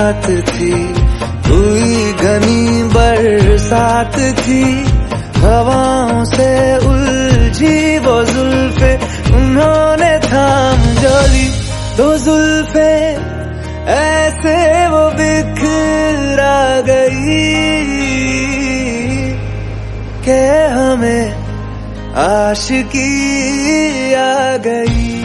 रात थी, हुई घनी बरसात थी, हवाओं से उलझी वो जुल्फे, उन्होंने थाम जो ली तो जुल्फे ऐसे वो बिखरा गई कि हमें आशिकी आ गई।